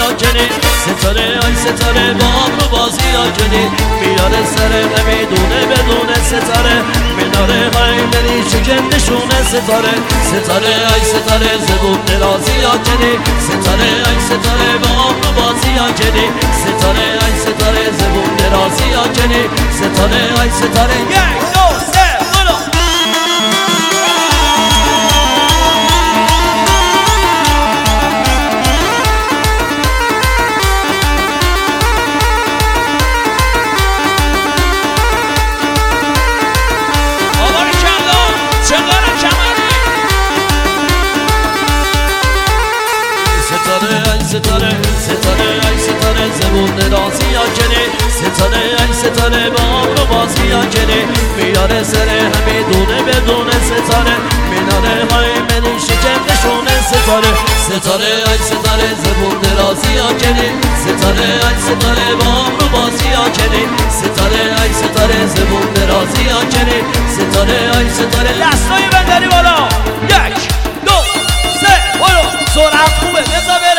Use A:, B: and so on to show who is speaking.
A: آکنی ستاره ای ستاره با ابرو بازی آکنی میاره سر نمیدونه بدون ستاره مناره های دری شکم نشونه ستاره ستاره ای ستاره زبون درازی آکنی ستاره ای ستاره با ابرو بازی آکنی ستاره ای ستاره زبون درازی آکنی ستاره ای ستاره یک دو سه برو ستاره ستاره ای ستاره زبون درازی آکنی ستاره ای ستاره با ابرو بازی آکنی میاره سر همیدونه بدون ستاره میناره های منی شکم نشونه ستاره ستاره ای ستاره زبون درازی آکنی ستاره ای ستاره با ابرو بازی آکنی ستاره ای ستاره زبون درازی آکنی ستاره ای ستاره دستای بندری بالا یک دو سه برو سرعت خوبه بذار